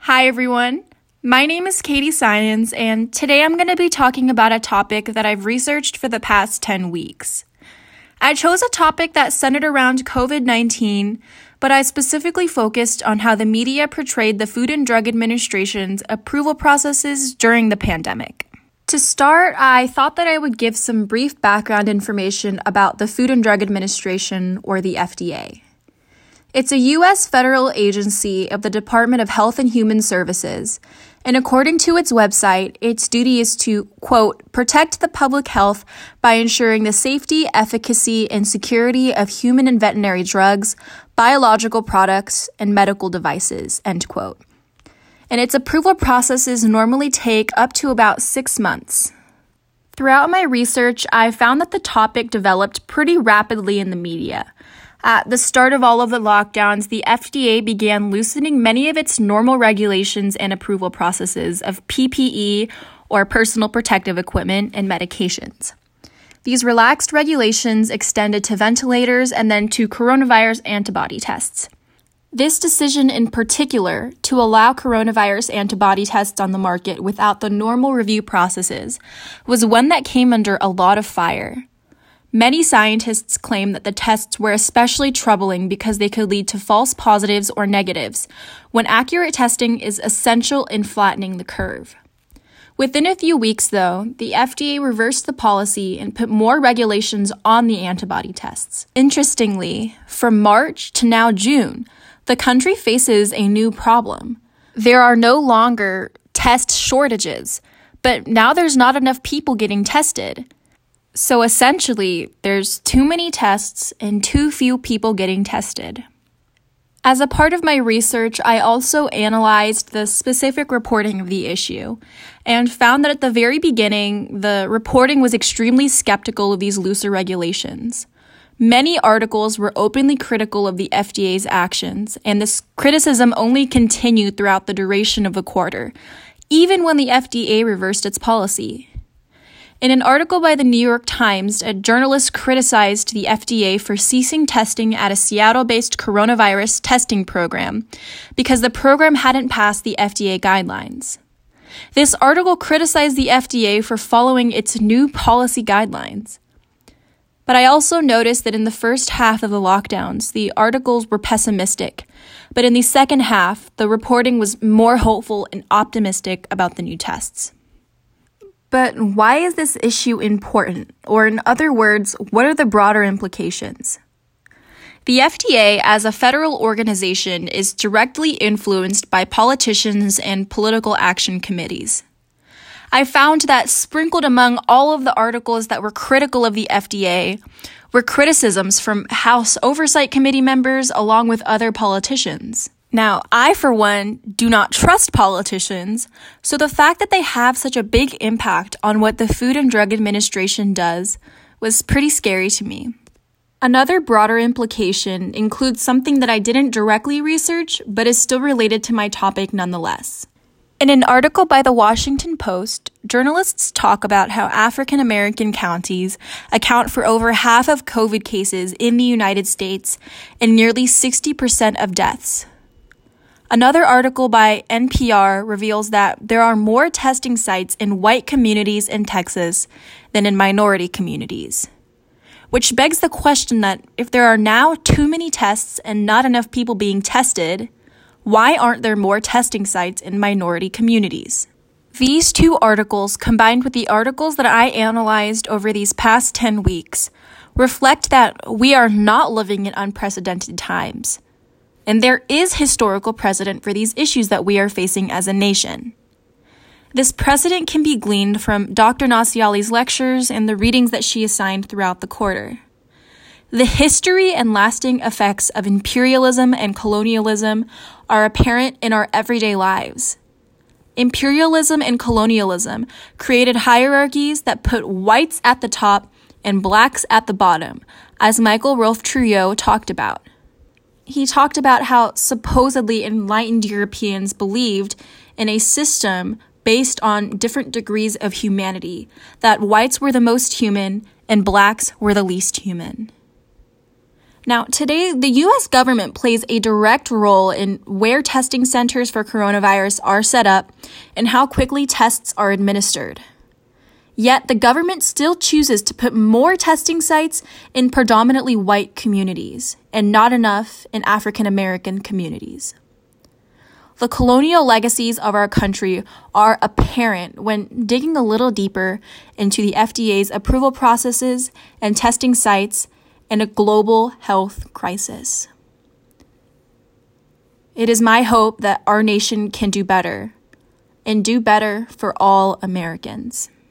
Hi, everyone. My name is Katie Simons, and today I'm going to be talking about a topic that I've researched for the past 10 weeks. I chose a topic that centered around COVID-19, but I specifically focused on how the media portrayed the Food and Drug Administration's approval processes during the pandemic. To start, I thought that I would give some brief background information about the Food and Drug Administration, or the FDA. It's a U.S. federal agency of the Department of Health and Human Services, and according to its website, its duty is to, quote, protect the public health by ensuring the safety, efficacy, and security of human and veterinary drugs, biological products, and medical devices, end quote. And its approval processes normally take up to about 6 months. Throughout my research, I found that the topic developed pretty rapidly in the media. At the start of all of the lockdowns, the FDA began loosening many of its normal regulations and approval processes of PPE, or personal protective equipment, and medications. These relaxed regulations extended to ventilators and then to coronavirus antibody tests. This decision in particular, to allow coronavirus antibody tests on the market without the normal review processes, was one that came under a lot of fire. Many scientists claim that the tests were especially troubling because they could lead to false positives or negatives, when accurate testing is essential in flattening the curve. Within a few weeks, though, the FDA reversed the policy and put more regulations on the antibody tests. Interestingly, from March to now June, the country faces a new problem. There are no longer test shortages, but now there's not enough people getting tested. So essentially, there's too many tests and too few people getting tested. As a part of my research, I also analyzed the specific reporting of the issue and found that at the very beginning, the reporting was extremely skeptical of these looser regulations. Many articles were openly critical of the FDA's actions, and this criticism only continued throughout the duration of the quarter, even when the FDA reversed its policy. In an article by the New York Times, a journalist criticized the FDA for ceasing testing at a Seattle-based coronavirus testing program because the program hadn't passed the FDA guidelines. This article criticized the FDA for following its new policy guidelines. But I also noticed that in the first half of the lockdowns, the articles were pessimistic, but in the second half, the reporting was more hopeful and optimistic about the new tests. But why is this issue important? Or in other words, what are the broader implications? The FDA, as a federal organization, is directly influenced by politicians and political action committees. I found that sprinkled among all of the articles that were critical of the FDA were criticisms from House Oversight Committee members along with other politicians. Now, I, for one, do not trust politicians, so the fact that they have such a big impact on what the Food and Drug Administration does was pretty scary to me. Another broader implication includes something that I didn't directly research, but is still related to my topic nonetheless. In an article by the Washington Post, journalists talk about how African American counties account for over half of COVID cases in the United States and nearly 60% of deaths. Another article by NPR reveals that there are more testing sites in white communities in Texas than in minority communities, which begs the question that if there are now too many tests and not enough people being tested, why aren't there more testing sites in minority communities? These two articles, combined with the articles that I analyzed over these past 10 weeks, reflect that we are not living in unprecedented times. And there is historical precedent for these issues that we are facing as a nation. This precedent can be gleaned from Dr. Nasiali's lectures and the readings that she assigned throughout the quarter. The history and lasting effects of imperialism and colonialism are apparent in our everyday lives. Imperialism and colonialism created hierarchies that put whites at the top and blacks at the bottom, as Michael Rolfe-Trouillot talked about. He talked about how supposedly enlightened Europeans believed in a system based on different degrees of humanity, that whites were the most human and blacks were the least human. Now, today, the U.S. government plays a direct role in where testing centers for coronavirus are set up and how quickly tests are administered. Yet, the government still chooses to put more testing sites in predominantly white communities and not enough in African American communities. The colonial legacies of our country are apparent when digging a little deeper into the FDA's approval processes and testing sites and a global health crisis. It is my hope that our nation can do better, and do better for all Americans.